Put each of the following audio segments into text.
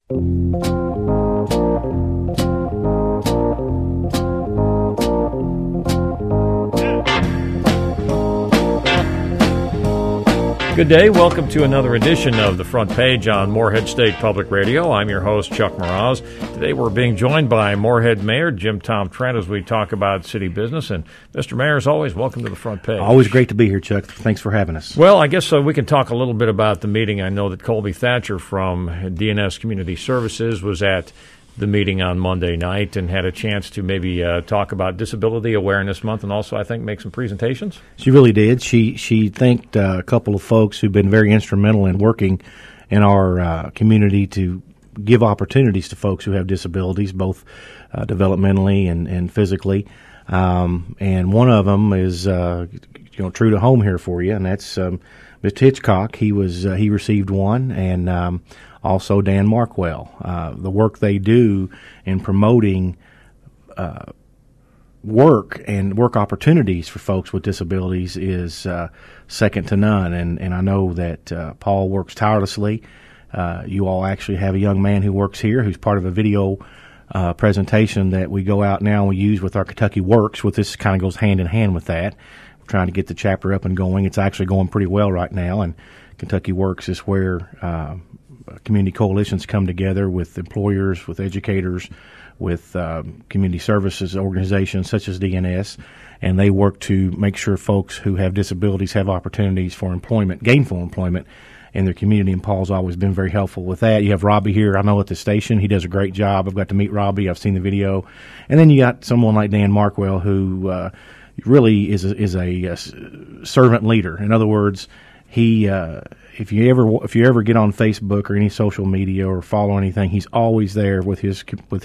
Good day. Welcome to another edition of The Front Page on Morehead State Public Radio. I'm your host, Chuck Mraz. Today we're being joined by Morehead Mayor Jim Tom Trent as we talk about city business. And Mr. Mayor, as always, welcome to The Front Page. Always great to be here, Chuck. Thanks for having us. Well, I guess we can talk a little bit about the meeting. I know that Colby Thatcher from DNS Community Services was at the meeting on Monday night and had a chance to maybe talk about Disability Awareness Month and also, I think, make some presentations. She really did. She thanked a couple of folks who've been very instrumental in working in our community to give opportunities to folks who have disabilities, both developmentally and physically. And one of them is true to home here for you, and that's Mr. Hitchcock. He received one, and also Dan Markwell. The work they do in promoting work and work opportunities for folks with disabilities is second to none. And I know that Paul works tirelessly. You all actually have a young man who works here who's part of a video presentation that we go out now and we use with our Kentucky Works. With this kind of goes hand in hand with that. We're trying to get the chapter up and going. It's actually going pretty well right now, and Kentucky Works is where community coalitions come together with employers, with educators, with community services organizations such as DNS, and they work to make sure folks who have disabilities have opportunities for employment, gainful employment in their community, and Paul's always been very helpful with that. You have Robbie here, I know, at the station. He does a great job. I've got to meet Robbie. I've seen the video. And then you got someone like Dan Markwell who really is a servant leader. In other words, he if you ever get on Facebook or any social media or follow anything, he's always there with his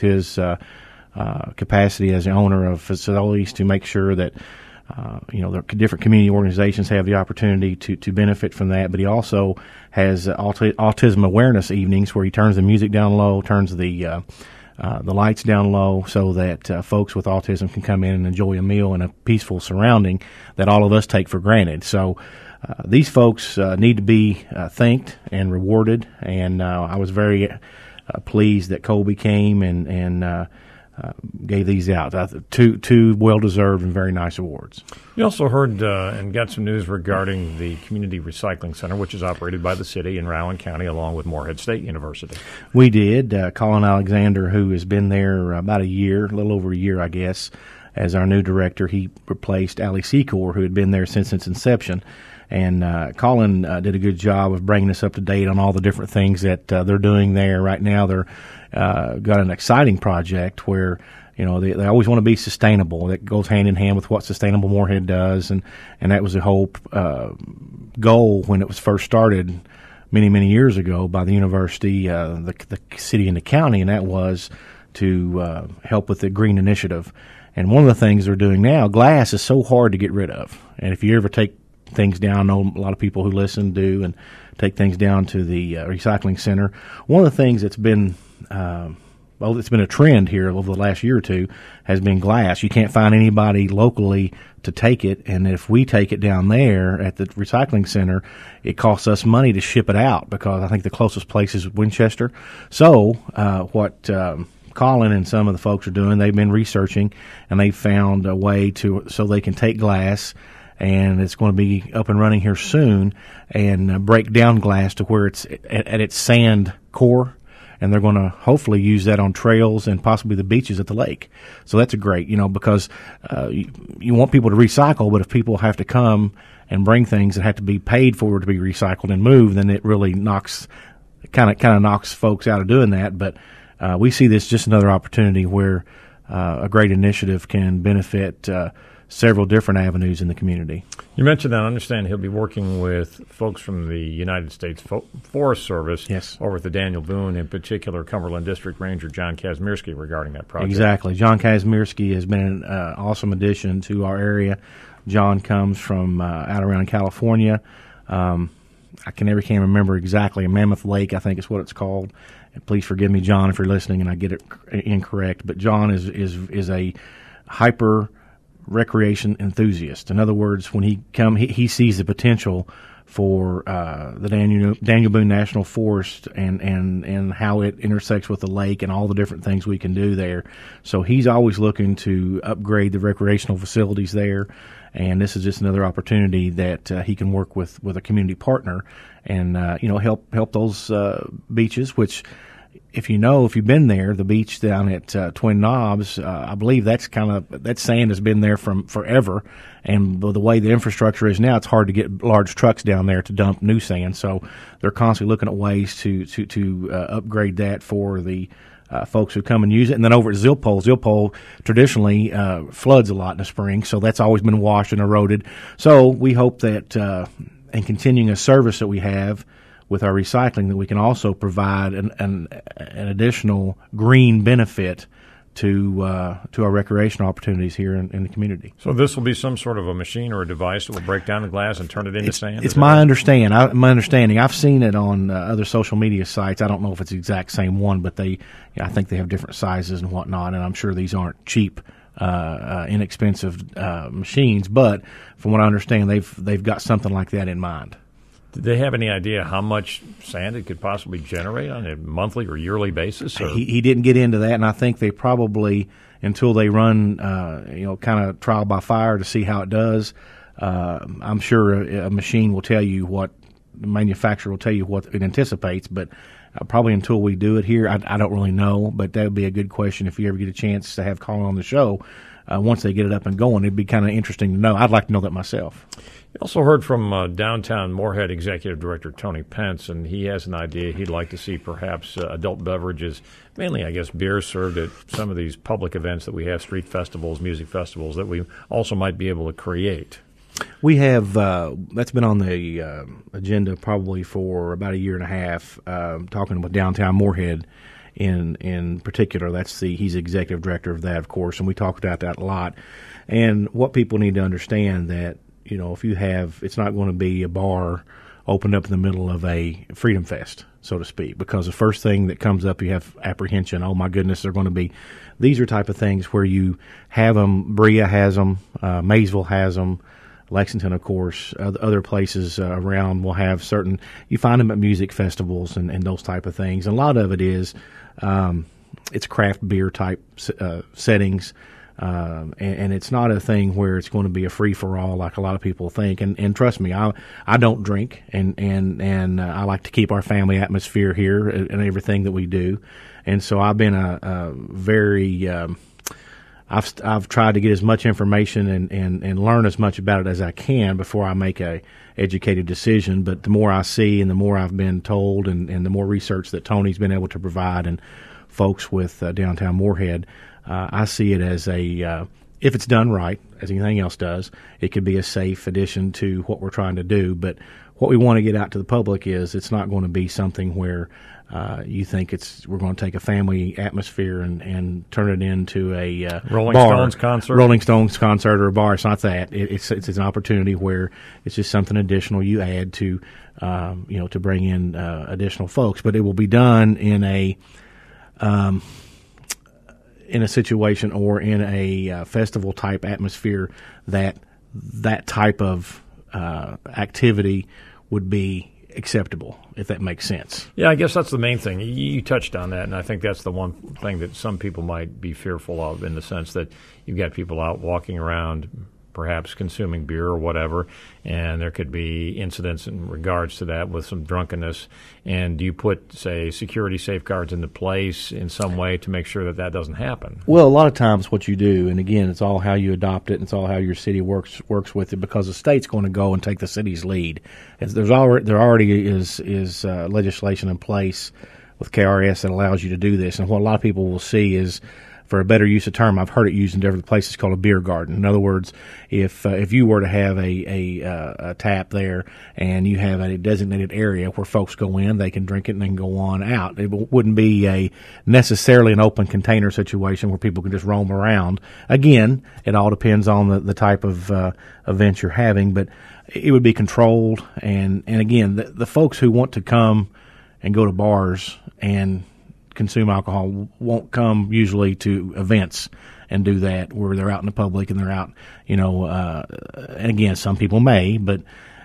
capacity as the owner of facilities to make sure that the different community organizations have the opportunity to benefit from that. But he also has autism awareness evenings where he turns the music down low, turns the lights down low, so that folks with autism can come in and enjoy a meal in a peaceful surrounding that all of us take for granted. So these folks need to be thanked and rewarded, and I was very pleased that Colby came and gave these out. Two well-deserved and very nice awards. You also heard and got some news regarding the Community Recycling Center, which is operated by the city in Rowan County along with Morehead State University. We did. Colin Alexander, who has been there about a year, a little over a year, I guess, as our new director, he replaced Ali Secor, who had been there since its inception. And Colin did a good job of bringing us up to date on all the different things that they're doing there. Right now, they're got an exciting project where they always want to be sustainable. That goes hand in hand with what Sustainable Morehead does, and that was the whole goal when it was first started many years ago by the university, the city, and the county, and that was to help with the Green Initiative. And one of the things they're doing now, glass is so hard to get rid of, and if you ever take things down, I know a lot of people who listen do, and take things down to the recycling center. One of the things that's been it's been a trend here over the last year or two has been glass. You can't find anybody locally to take it, and if we take it down there at the recycling center, it costs us money to ship it out because I think the closest place is Winchester. So what Colin and some of the folks are doing, they've been researching, and they've found a way so they can take glass, and it's going to be up and running here soon, and break down glass to where it's at its sand core, and they're going to hopefully use that on trails and possibly the beaches at the lake. So that's a great, because you want people to recycle, but if people have to come and bring things that have to be paid for to be recycled and moved, then it really kind of knocks folks out of doing that. But we see this just another opportunity where a great initiative can benefit several different avenues in the community. You mentioned that. I understand he'll be working with folks from the United States Forest Service, yes, over at the Daniel Boone, in particular Cumberland District Ranger John Kazmierski, regarding that project. Exactly. John Kazmierski has been an awesome addition to our area. John comes from out around California. I can't remember exactly. Mammoth Lake, I think is what it's called. And please forgive me, John, if you're listening and I get it incorrect. But John is a hyper recreation enthusiast. In other words, when he sees the potential for the Daniel Boone National Forest and how it intersects with the lake and all the different things we can do there. So he's always looking to upgrade the recreational facilities there, and this is just another opportunity that he can work with a community partner and help those beaches, which, if you've been there, the beach down at Twin Knobs, I believe that sand has been there from forever. And the way the infrastructure is now, it's hard to get large trucks down there to dump new sand. So they're constantly looking at ways to upgrade that for the folks who come and use it. And then over at Zilpole traditionally floods a lot in the spring, so that's always been washed and eroded. So we hope that in continuing a service that we have with our recycling, that we can also provide an additional green benefit to our recreational opportunities here in the community. So this will be some sort of a machine or a device that will break down the glass and turn it into sand? It's my understanding. I've seen it on other social media sites. I don't know if it's the exact same one, but I think they have different sizes and whatnot, and I'm sure these aren't cheap, inexpensive machines. But from what I understand, they've got something like that in mind. Did they have any idea how much sand it could possibly generate on a monthly or yearly basis? Or? He didn't get into that, and I think they probably, until they run, kind of trial by fire to see how it does, I'm sure a machine will tell you what, the manufacturer will tell you what it anticipates, but probably until we do it here, I don't really know, but that would be a good question if you ever get a chance to have Colin on the show. Once they get it up and going, it'd be kind of interesting to know. I'd like to know that myself. You also heard from downtown Moorhead Executive Director Tony Pence, and he has an idea he'd like to see perhaps adult beverages, mainly, I guess, beer served at some of these public events that we have, street festivals, music festivals, that we also might be able to create. We have, that's been on the agenda probably for about a year and a half, talking about downtown Moorhead in particular. He's the executive director of that, of course, and we talk about that a lot. And what people need to understand that, it's not going to be a bar opened up in the middle of a Freedom Fest, so to speak, because the first thing that comes up, you have apprehension. Oh my goodness, they're going to be. These are type of things where you have them. Berea has them. Maysville has them. Lexington, of course. Other places around will have certain. You find them at music festivals and those type of things. And a lot of it is it's craft beer type settings. And it's not a thing where it's going to be a free for all like a lot of people think. And trust me, I don't drink, and I like to keep our family atmosphere here and everything that we do. And so I've been a very I've tried to get as much information and learn as much about it as I can before I make a educated decision. But the more I see and the more I've been told and the more research that Tony's been able to provide and folks with downtown Moorhead, I see it as if it's done right, as anything else does, it could be a safe addition to what we're trying to do. But what we want to get out to the public is it's not going to be something where you think we're going to take a family atmosphere and turn it into a Rolling bar, Stones concert or a bar. It's not that. It's an opportunity where it's just something additional you add to to bring in additional folks. But it will be done in a situation or in a festival type atmosphere that type of activity would be acceptable, if that makes sense. Yeah, I guess that's the main thing. You touched on that, and I think that's the one thing that some people might be fearful of, in the sense that you've got people out walking around perhaps consuming beer or whatever, and there could be incidents in regards to that with some drunkenness. And do you put, say, security safeguards into place in some way to make sure that doesn't happen? Well, a lot of times what you do, and again, it's all how you adopt it, and it's all how your city works with it, because the state's going to go and take the city's lead. There already is legislation in place with KRS that allows you to do this, and what a lot of people will see is, for a better use of term, I've heard it used in different places, called a beer garden. In other words, if you were to have a tap there and you have a designated area where folks go in, they can drink it and then go on out. It wouldn't be necessarily an open container situation where people can just roam around. Again, it all depends on the type of event you're having, but it would be controlled. And again, the folks who want to come and go to bars and consume alcohol won't come usually to events and do that where they're out in the public and they're out, and again, some people may, but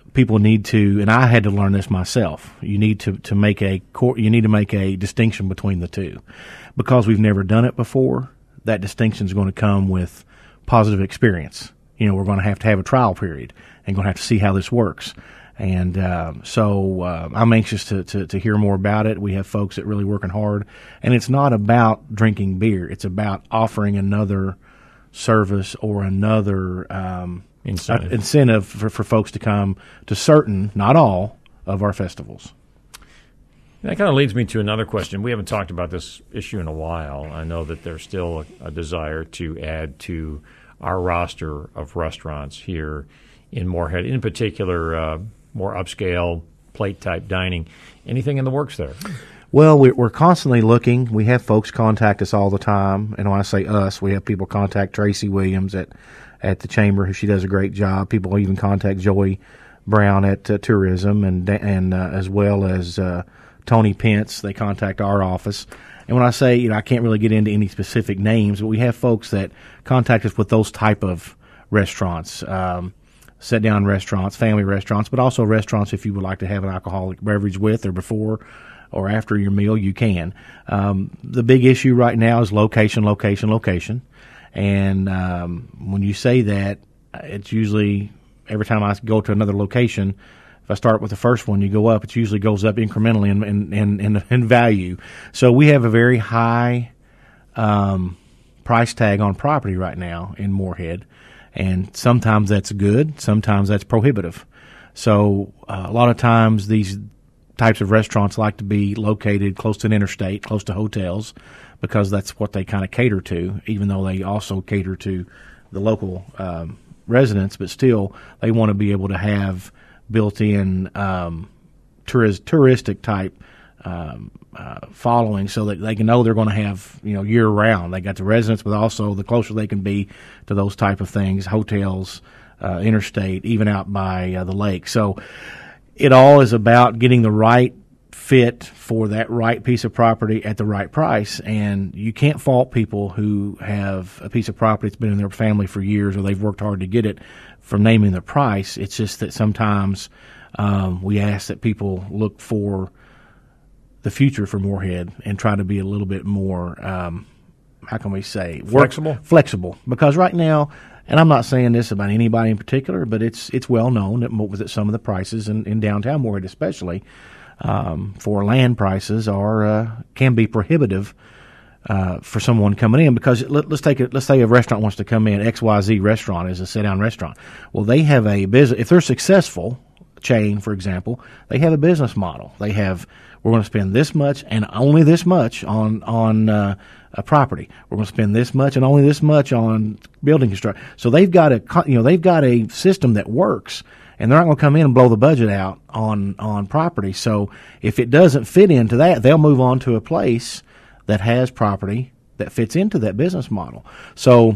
people need to, and I had to learn this myself. You need to make a distinction between the two, because we've never done it before. That distinction is going to come with positive experience. We're going to have a trial period and going to have to see how this works. And so I'm anxious to hear more about it. We have folks that are really working hard, and it's not about drinking beer. It's about offering another service or another incentive for folks to come to certain, not all, of our festivals. That kind of leads me to another question. We haven't talked about this issue in a while. I know that there's still a desire to add to our roster of restaurants here in Moorhead, in particular more upscale plate-type dining. Anything in the works there? Well, we're constantly looking. We have folks contact us all the time. And when I say us, we have people contact Tracy Williams at the Chamber. She does a great job. People even contact Joey Brown at Tourism, and as well as Tony Pence. They contact our office. And when I say, I can't really get into any specific names, but we have folks that contact us with those type of restaurants, sit-down restaurants, family restaurants, but also restaurants if you would like to have an alcoholic beverage with or before or after your meal, you can. The big issue right now is location. And when you say that, it's usually every time I go to another location, if I start with the first one, you go up, it usually goes up incrementally in value. So we have a very high price tag on property right now in Moorhead. And sometimes that's good, sometimes that's prohibitive. So a lot of times these types of restaurants like to be located close to an interstate, close to hotels, because that's what they kind of cater to, even though they also cater to the local residents. But still, they want to be able to have built-in touristic type following, so that they can know they're going to have year-round. They got the residents, but also the closer they can be to those type of things, hotels, interstate, even out by the lake. So it all is about getting the right fit for that right piece of property at the right price. And you can't fault people who have a piece of property that's been in their family for years, or they've worked hard to get it, from naming the price. It's just that sometimes we ask that people look for the future for Moorhead and try to be a little bit more, how can we say? Flexible. Because right now, and I'm not saying this about anybody in particular, but it's well known that some of the prices in downtown Moorhead especially for land prices can be prohibitive for someone coming in. Because let's say a restaurant wants to come in, XYZ restaurant is a sit-down restaurant. Well, they have a business. If they're successful, chain, for example, they have a business model. We're going to spend this much and only this much on a property. We're going to spend this much and only this much on building construction. So they've got a system that works, and they're not going to come in and blow the budget out on property. So if it doesn't fit into that, they'll move on to a place that has property that fits into that business model. So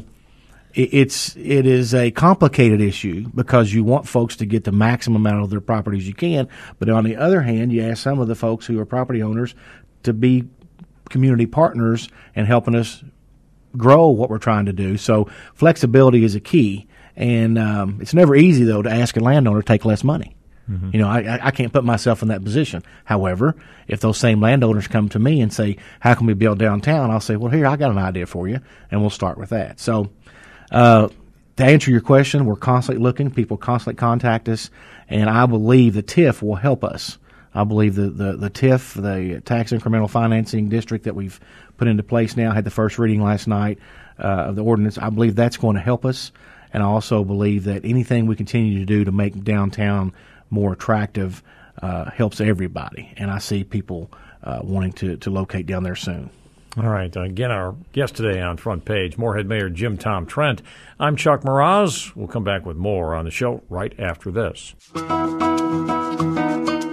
it is a complicated issue, because you want folks to get the maximum out of their properties you can. But on the other hand, you ask some of the folks who are property owners to be community partners and helping us grow what we're trying to do. So flexibility is a key. And it's never easy, though, to ask a landowner to take less money. Mm-hmm. I can't put myself in that position. However, if those same landowners come to me and say, how can we build downtown? I'll say, well, here, I got an idea for you, and we'll start with that. So to answer your question, we're constantly looking. People constantly contact us, and I believe the TIF will help us. I believe the TIF, the Tax Incremental Financing District that we've put into place now, had the first reading last night of the ordinance. I believe that's going to help us, and I also believe that anything we continue to do to make downtown more attractive helps everybody, and I see people wanting to locate down there soon. All right. Again, our guest today on Front Page, Moorhead Mayor Jim Tom Trent. I'm Chuck Mraz. We'll come back with more on the show right after this.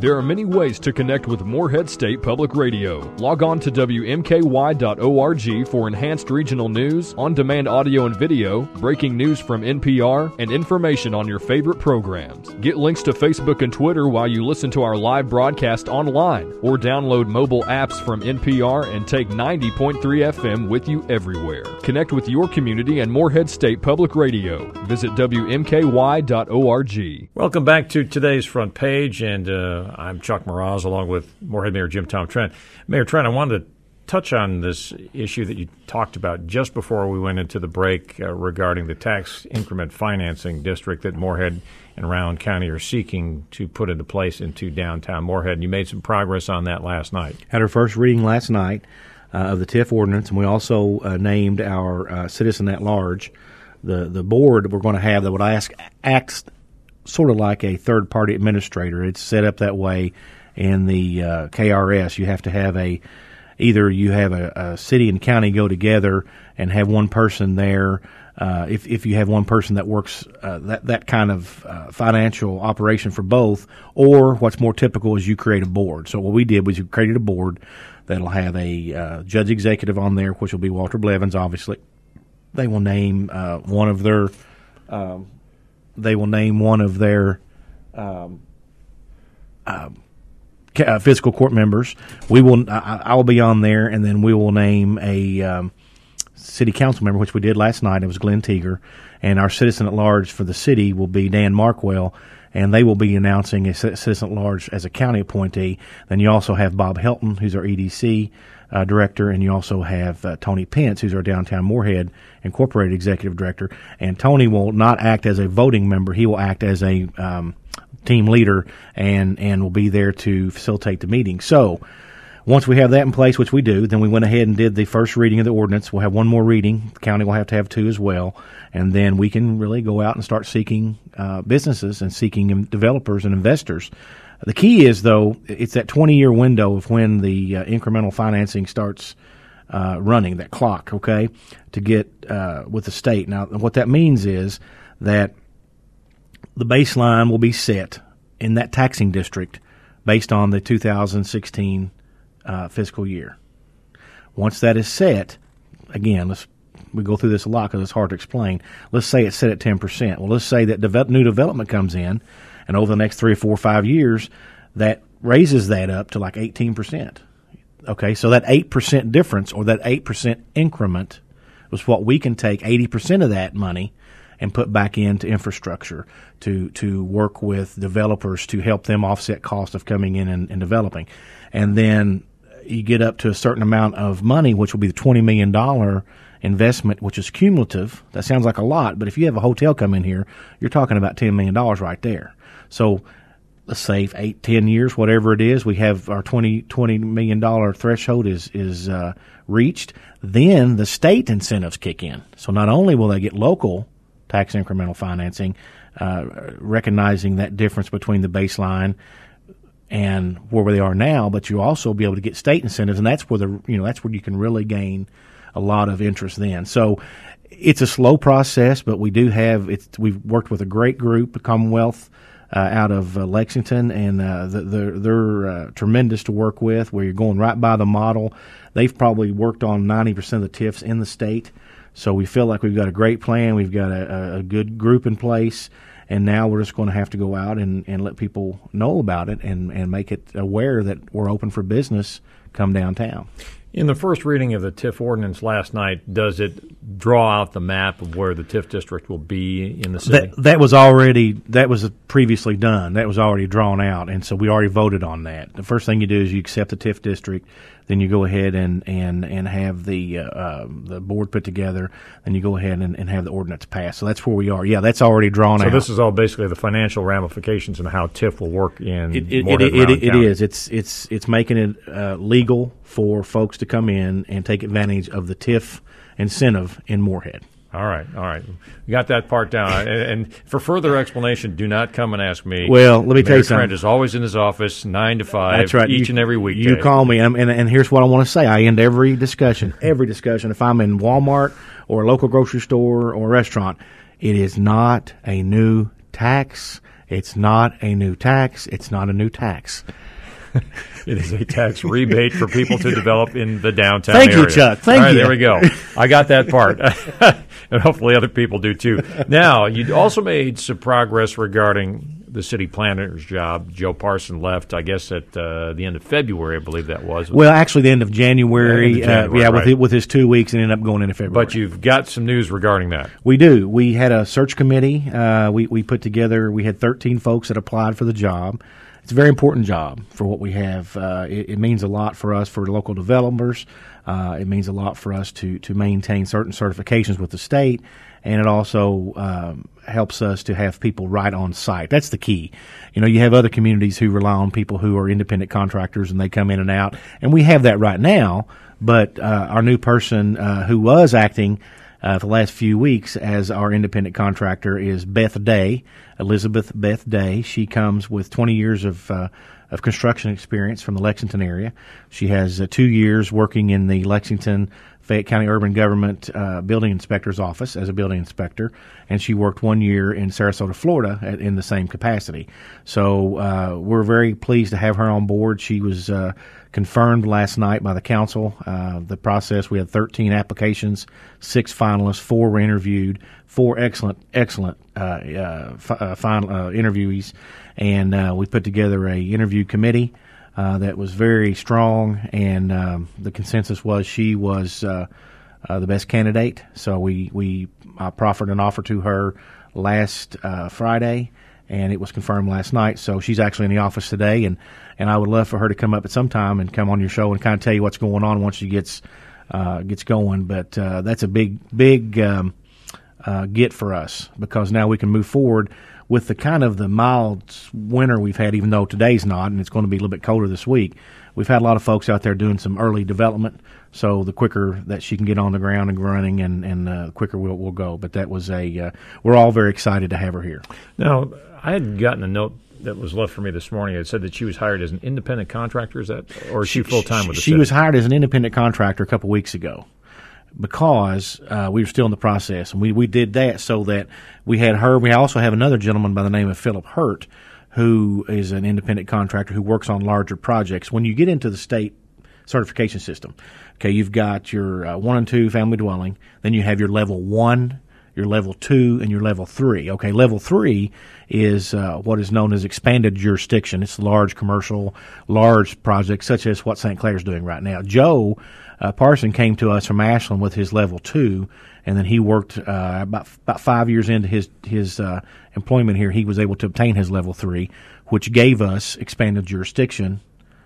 There are many ways to connect with Morehead State Public Radio. Log on to WMKY.org for enhanced regional news, on-demand audio and video, breaking news from NPR, and information on your favorite programs. Get links to Facebook and Twitter while you listen to our live broadcast online, or download mobile apps from NPR and take 90.3 FM with you everywhere. Connect with your community and Morehead State Public Radio. Visit WMKY.org. Welcome back to today's Front Page, and I'm Chuck Moroz along with Morehead Mayor Jim Tom Trent. Mayor Trent, I wanted to touch on this issue that you talked about just before we went into the break regarding the tax increment financing district that Morehead and Rowan County are seeking to put into place into downtown Morehead. You made some progress on that last night. Had our first reading last night of the TIF ordinance, and we also named our citizen at large. The board we're going to have that would act sort of like a third-party administrator. It's set up that way in the KRS. You have to have either you have a city and county go together and have one person there. If you have one person that works that kind of financial operation for both, or what's more typical is you create a board. So what we did was we created a board that'll have a judge executive on there, which will be Walter Blevins, obviously. They will name one of their fiscal court members. We will. I will be on there, and then we will name a city council member, which we did last night. It was Glenn Teeger, and our citizen at large for the city will be Dan Markwell, and they will be announcing a citizen at large as a county appointee. Then you also have Bob Helton, who's our EDC director, and you also have Tony Pence, who's our Downtown Morehead Incorporated executive director. And Tony will not act as a voting member; he will act as a team leader and will be there to facilitate the meeting. So once we have that in place, which we do, then we went ahead and did the first reading of the ordinance. We'll have one more reading. The county will have to have two as well. And then we can really go out and start seeking businesses and seeking developers and investors. The key is, though, it's that 20-year window of when the incremental financing starts running, that clock, okay, to get with the state. Now, what that means is that the baseline will be set in that taxing district based on the 2016 fiscal year. Once that is set, again, we go through this a lot because it's hard to explain. Let's say it's set at 10%. Well, let's say that new development comes in, and over the next 3 or 4 or 5 years, that raises that up to like 18%. Okay, so that 8% difference or that 8% increment was what we can take 80% of that money and put back into infrastructure to work with developers to help them offset cost of coming in and developing. And then you get up to a certain amount of money, which will be the $20 million investment, which is cumulative. That sounds like a lot, but if you have a hotel come in here, you're talking about $10 million right there. So let's say 8, 10 years, whatever it is, we have our $20 million threshold is reached. Then the state incentives kick in. So not only will they get local tax incremental financing, recognizing that difference between the baseline and where they are now, but you'll also be able to get state incentives, and that's where that's where you can really gain a lot of interest then. So it's a slow process, but we do have we've worked with a great group, Commonwealth out of Lexington, and they're tremendous to work with, where you're going right by the model. They've probably worked on 90% of the TIFs in the state. So we feel like we've got a great plan. We've got a good group in place, and now we're just going to have to go out and let people know about it and make it aware that we're open for business come downtown. In the first reading of the TIF ordinance last night, does it draw out the map of where the TIF district will be in the city? That was previously done. That was already drawn out, and so we already voted on that. The first thing you do is you accept the TIF district, then you go ahead and have the board put together, then you go ahead and have the ordinance passed. So that's where we are. Yeah, that's already drawn out. So this is all basically the financial ramifications and how TIF will work in It is. It's making it legal for folks to come in and take advantage of the TIF incentive in Morehead. All right. We got that part down. And for further explanation, do not come and ask me. Well, let me tell you something. Mayor Trent is always in his office 9 to 5. That's right. Each and every week. You call me, and here's what I want to say. I end every discussion. If I'm in Walmart or a local grocery store or a restaurant, it is not a new tax. It's not a new tax. It's not a new tax. It is a tax rebate for people to develop in the downtown Thank area. you, Chuck. Thank All right, you. there we go. I got that part. And hopefully other people do too. Now, you also made some progress regarding the city planner's job. Joe Parson left, I guess, at the end of February, I believe that was. Well, actually, the end of January. Right. With his 2 weeks, and ended up going into February. But you've got some news regarding that. We do. We had a search committee. We put together. We had 13 folks that applied for the job. It's a very important job for what we have. It means a lot for us, for local developers. It means a lot for us to maintain certain certifications with the state, and it also helps us to have people right on site. That's the key. You know, you have other communities who rely on people who are independent contractors, and they come in and out, and we have that right now. But our new person who was acting for the last few weeks as our independent contractor is Beth Day, Elizabeth Beth Day. She comes with 20 years of construction experience from the Lexington area. She has 2 years working in the Lexington Fayette County Urban Government Building Inspector's Office as a building inspector, and she worked 1 year in Sarasota, Florida in the same capacity. So we're very pleased to have her on board. She was confirmed last night by the council. The process, we had 13 applications, 6 finalists, 4 were interviewed, 4 excellent final interviewees, and we put together a interview committee that was very strong, and the consensus was she was the best candidate. So we proffered an offer to her last Friday, and it was confirmed last night. So she's actually in the office today, and I would love for her to come up at some time and come on your show and kind of tell you what's going on once she gets going. But that's a big get for us, because now we can move forward with the kind of the mild winter we've had, even though today's not, and it's going to be a little bit colder this week. We've had a lot of folks out there doing some early development, so the quicker that she can get on the ground and running, and the quicker we'll go. But that was we're all very excited to have her here. Now, I had gotten a note that was left for me this morning. It said that she was hired as an independent contractor. Is that, or is she full-time with the city? She was hired as an independent contractor a couple weeks ago, because we were still in the process, and we did that so that we had her. We also have another gentleman by the name of Philip Hurt, who is an independent contractor who works on larger projects. When you get into the state certification system, okay, you've got your 1 and 2 family dwelling, then you have your level 1, your level 2, and your level 3. Okay, level 3 is what is known as expanded jurisdiction. It's large commercial, large projects such as what St. Clair's doing right now. Joe Parson came to us from Ashland with his level 2, and then he worked about 5 years into his employment here. He was able to obtain his level 3, which gave us expanded jurisdiction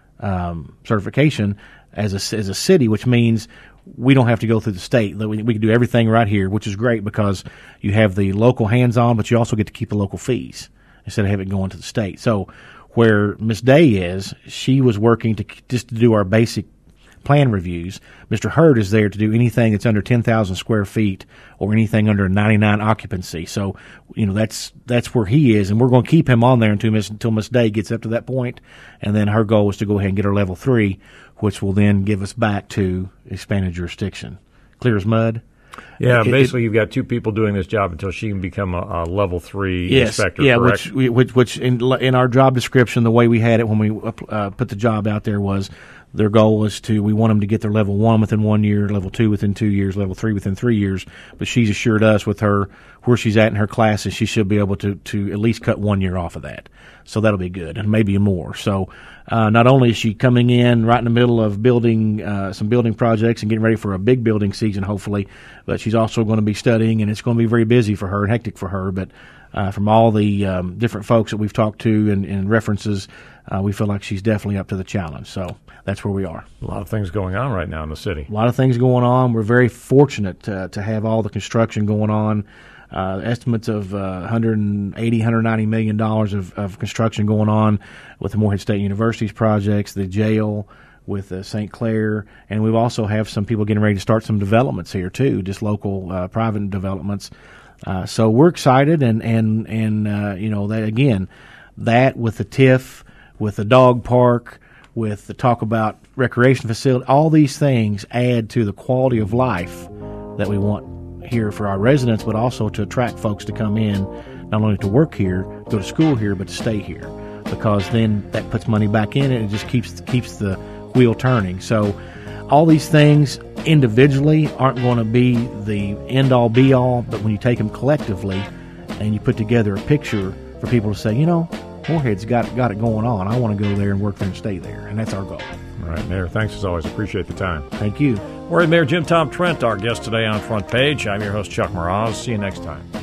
certification as a city, which means we don't have to go through the state. We can do everything right here, which is great because you have the local hands-on, but you also get to keep the local fees instead of having it going to the state. So where Ms. Day is, she was working to do our basic plan reviews. Mr. Hurd is there to do anything that's under 10,000 square feet or anything under 99 occupancy. So, you know, that's where he is, and we're going to keep him on there until Ms. Day gets up to that point, and then her goal is to go ahead and get her level 3, which will then give us back to expanded jurisdiction. Clear as mud. Yeah, basically you've got 2 people doing this job until she can become a level 3 inspector. Yeah, correct? which in our job description, the way we had it when we put the job out there was their goal was we want them to get their level 1 within 1 year, level 2 within 2 years, level 3 within 3 years. But she's assured us with her where she's at in her classes, she should be able to at least cut 1 year off of that. So that'll be good, and maybe more. So not only is she coming in right in the middle of building some building projects and getting ready for a big building season, hopefully, but she's also going to be studying, and it's going to be very busy for her and hectic for her. But from all the different folks that we've talked to and references, we feel like she's definitely up to the challenge. So that's where we are. A lot of things going on right now in the city. A lot of things going on. We're very fortunate to have all the construction going on. Estimates of $180, $190 million of construction going on with the Morehead State University's projects, the jail with St. Clair, and we also have some people getting ready to start some developments here too, just local private developments. So we're excited, and you know, that again, that with the TIF, with the dog park, with the talk about recreation facility, all these things add to the quality of life that we want here for our residents, but also to attract folks to come in not only to work here, go to school here, but to stay here, because then that puts money back in and it just keeps the wheel turning. So all these things individually aren't going to be the end-all, be-all, but when you take them collectively and you put together a picture for people to say, Morehead's got it going on. I want to go there and work there and stay there, and that's our goal. All right, Mayor, thanks as always. Appreciate the time. Thank you. Morehead Mayor Jim Tom Trent, our guest today on Front Page. I'm your host, Chuck Moroz. See you next time.